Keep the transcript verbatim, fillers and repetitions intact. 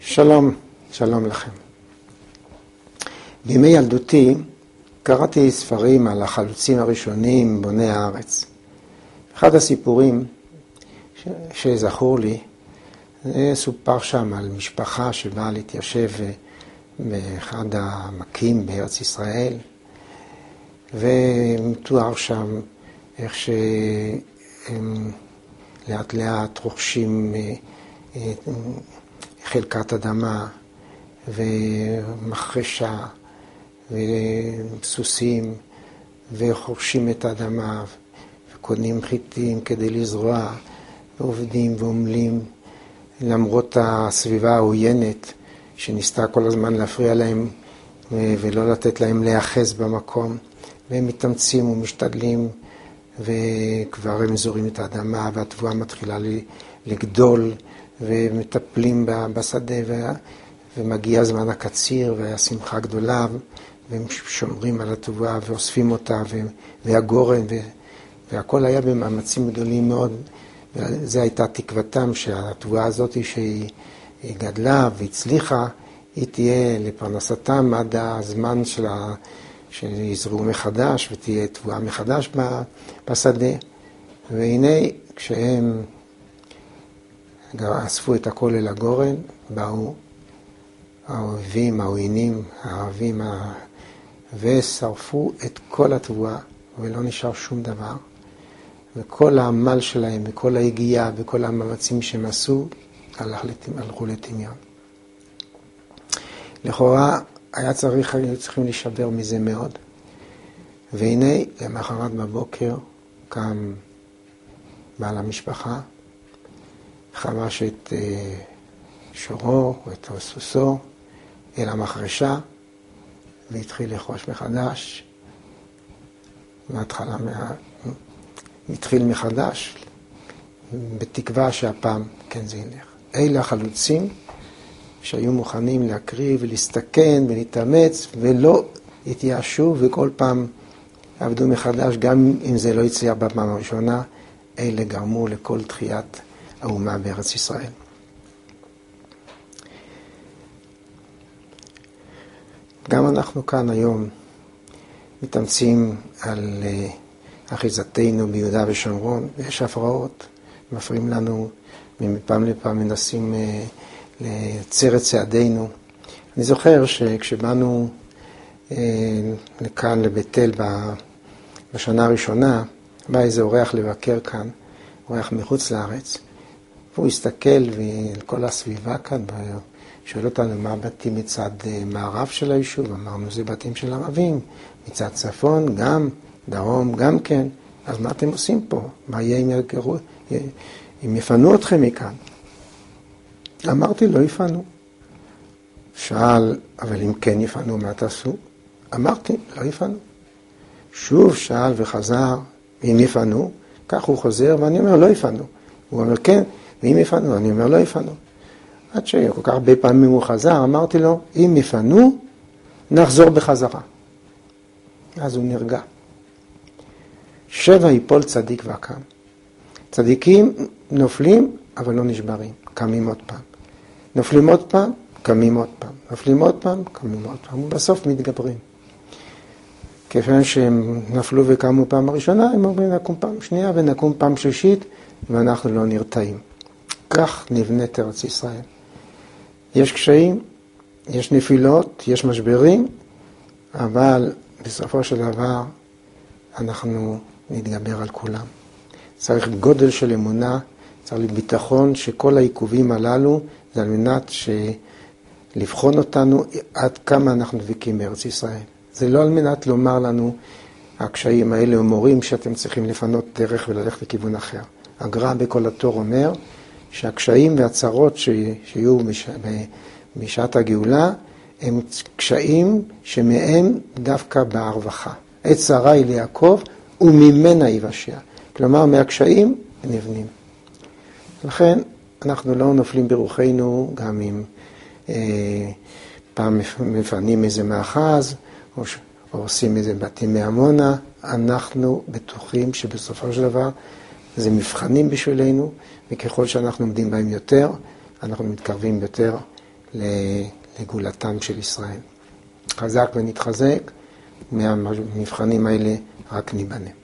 שלום, שלום לכם. בימי ילדותי קראתי ספרים על החלוצים הראשונים, בוני הארץ. אחד הסיפורים ש... שזכור לי, סופר שם על משפחה שבאה להתיישב באחד המקים בארץ ישראל, ומתואר שם איך שהם לאט לאט רוכשים חלקת אדמה ומחרשה וסוסים וחורשים את האדמה וקונים חיטים כדי לזרוע ועובדים ועומלים למרות הסביבה העוינת שניסתה כל הזמן להפריע להם ולא לתת להם להיאחז במקום, והם מתאמצים ומשתדלים וכבר הם זורים את האדמה והתבואה מתחילה לגדול ומטפלים בשדה ומגיע זמן הקציר והשמחה גדולה והם שומרים על התבואה ואוספים אותה והגורן והכל היה במאמצים גדולים מאוד. וזו הייתה תקוותם שהתבואה הזאת שהיא גדלה והצליחה היא תהיה לפרנסתם עד הזמן שלה שיזרעו מחדש ותהיה תבואה מחדש בשדה. והנה כשהם אספו את הכל אל הגורן, באו האויבים, העוינים, הערבים, ושרפו את כל התבואה, ולא נשאר שום דבר. וכל העמל שלהם, וכל ההגיעה, וכל המאמצים שהם עשו, הלכו לטמיון. לכאורה היה צריך, היו צריכים להישבר מזה מאוד. והנה, למחרת בבוקר, קם בעל המשפחה, חמש את שורו או את סוסו אל המחרשה והתחיל לחרוש מחדש. מההתחלה מה... התחיל מחדש בתקווה שהפעם כן זה ילך. אלה החלוצים שהיו מוכנים להקריב ולהסתכן ולהתאמץ ולא התייאשו וכל פעם עבדו מחדש גם אם זה לא הצליח בפעם הראשונה. אלה גרמו לכל תחיית האומה בארץ ישראל. גם אנחנו כאן היום מתאמצים על אחיזתנו ביהודה ושומרון, ויש הפרעות, מפריעים לנו, ומפעם לפעם מנסים לייצר את צעדינו. אני זוכר שכשבאנו לכאן לבית אל בשנה הראשונה, בא איזה אורח לבקר כאן, אורח מחוץ לארץ, והוא הסתכל על כל הסביבה כאן, שואל אותנו מה בתים מצד מערב של היישוב, אמרנו זה בתים של ערבים, מצד צפון גם, דרום גם כן, אז מה אתם עושים פה? מה יהיה אם יגרו, אם יפנו אתכם מכאן? אמרתי לא יפנו. שאל, אבל אם כן יפנו מה תעשו? אמרתי לא יפנו. שוב שאל וחזר, אם יפנו, כך הוא חוזר ואני אומר לא יפנו. הוא אומר כן, ואם יפנו, אני אומר לא יפנו. עד שכל כך הרבה פעמים הוא חזר, אמרתי לו, אם יפנו, נחזור בחזרה. אז הוא נרגע. שבע יפול צדיק וקם. צדיקים נופלים, אבל לא נשברים. קמים עוד פעם. נופלים עוד פעם, קמים עוד פעם. נופלים עוד פעם, קמים עוד פעם. ובסוף מתגברים. כיוון שהם נפלו וקמו פעם הראשונה, הם אומרים נקום פעם שנייה ונקום פעם שלישית, ואנחנו לא נרתעים. כך נבנית ארץ ישראל. יש קשיים, יש נפילות, יש משברים, אבל בסופו של דבר אנחנו נתגבר על כולם. צריך גודל של אמונה, צריך ביטחון שכל העיכובים הללו זה על מנת לבחון אותנו עד כמה אנחנו דבקים בארץ ישראל. זה לא על מנת לומר לנו, הקשיים האלה אומרים שאתם צריכים לפנות דרך וללכת לכיוון אחר. הגר"א בכל התור אומר שהקשיים והצרות שיהיו בשעת הגאולה הם קשיים שמהם דווקא בהרווחה. עת צרה היא ליעקב וממנה יבשע. כלומר מהקשיים נבנים. לכן אנחנו לא נופלים ברוחנו גם אם אה, פעם מפנים איזה מאחז או, או עושים איזה בתים מעמונה. אנחנו בטוחים שבסופו של דבר זה מבחנים בשבילנו, וככל שאנחנו עומדים בהם יותר, אנחנו מתקרבים יותר לגאולתם של ישראל. חזק ונתחזק, מהמבחנים האלה רק ניבנה.